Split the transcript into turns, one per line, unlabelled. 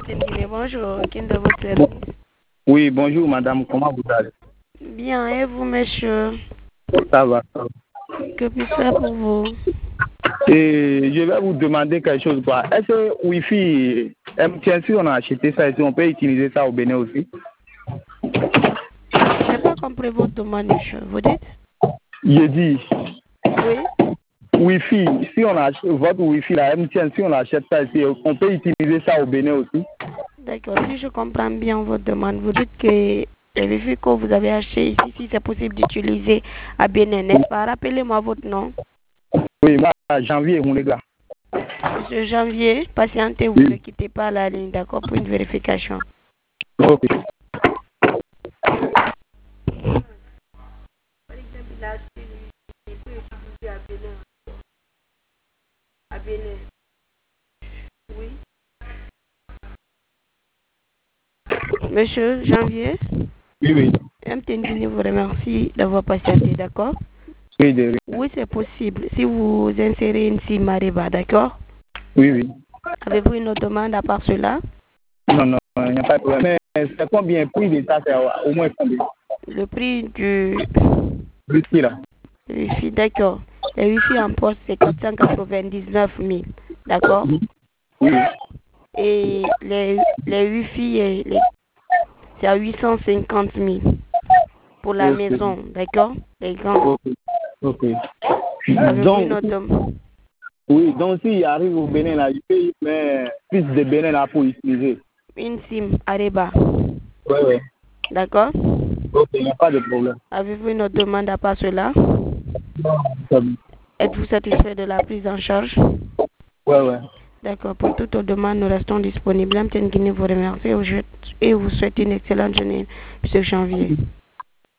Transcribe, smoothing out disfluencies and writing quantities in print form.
Bonjour, qui est de votre service?
Oui, bonjour madame, comment vous allez?
Bien, et vous, monsieur?
Ça va.
Que puis-je faire pour vous?
Et je vais vous demander quelque chose. Est-ce que Wi-Fi, MTN, si on a acheté ça, est-ce qu'on peut utiliser ça au Bénin aussi?
Je n'ai pas compris votre demande, monsieur. Vous dites?
Je dis,
Oui.
Wi-Fi, si on achète votre Wi-Fi, la MTN, si on achète ça ici, on peut utiliser ça au Bénin aussi?
D'accord, si je comprends bien votre demande, vous dites que le Wi-Fi que vous avez acheté ici, si c'est possible d'utiliser à Bénin, n'est-ce pas? Rappelez-moi votre nom.
Oui, moi, janvier, on les gars.
Monsieur Janvier, patientez-vous, ne quittez pas la ligne, d'accord, pour une vérification.
Ok.
Oui. Monsieur Janvier?
Oui.
MTN Guinée vous remercie d'avoir patienté, d'accord? Oui, c'est possible. Si vous insérez une SIM Ariba, d'accord?
Oui.
Avez-vous une autre demande à part cela?
Non, il n'y a pas de problème. Mais c'est combien le prix de ça? C'est au moins combien?
Le prix du
Wi-Fi là.
Wi-Fi, d'accord. Le Wi-Fi en poste, c'est 499 000, d'accord?
Oui.
Et les Wi-Fi, c'est à 850 000 pour la maison, d'accord? Les grands.
Ok.
Avez-vous une autre demande?
Oui, donc s'il arrive au Bénin là, il paye plus de Bénin là pour utiliser.
Une SIM Ariba.
Oui.
D'accord?
Ok, il n'y a pas de problème.
Avez-vous une autre demande à part cela?
Non.
Êtes-vous satisfait de la prise en charge?
Ouais.
D'accord. Pour toute autre demande, nous restons disponibles. MTN Guinée vous remercie et vous souhaite une excellente journée, M. Janvier.